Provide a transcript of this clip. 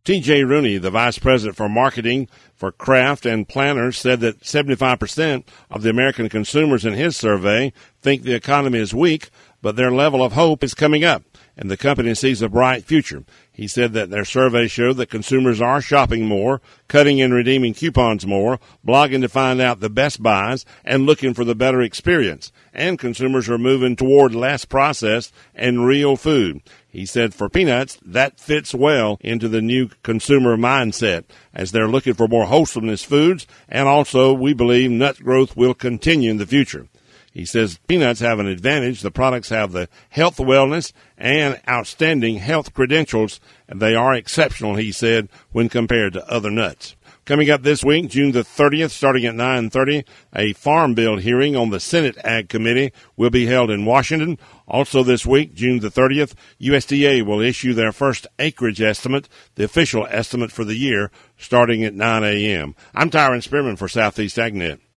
T.J. Rooney, the vice president for marketing for Kraft and Planters, said that 75% of the American consumers in his survey think the economy is weak, but their level of hope is coming up, and the company sees a bright future. He said that their survey showed that consumers are shopping more, cutting and redeeming coupons more, blogging to find out the best buys, and looking for the better experience. And consumers are moving toward less processed and real food. He said for peanuts, that fits well into the new consumer mindset as they're looking for more wholesomeness foods, and also we believe nut growth will continue in the future. He says peanuts have an advantage. The products have the health, wellness, and outstanding health credentials, and they are exceptional, he said, when compared to other nuts. Coming up this week, June the 30th, starting at 9:30, a Farm Bill hearing on the Senate Ag Committee will be held in Washington. Also this week, June the 30th, USDA will issue their first acreage estimate, the official estimate for the year, starting at 9 a.m. I'm Tyron Spearman for Southeast AgNet.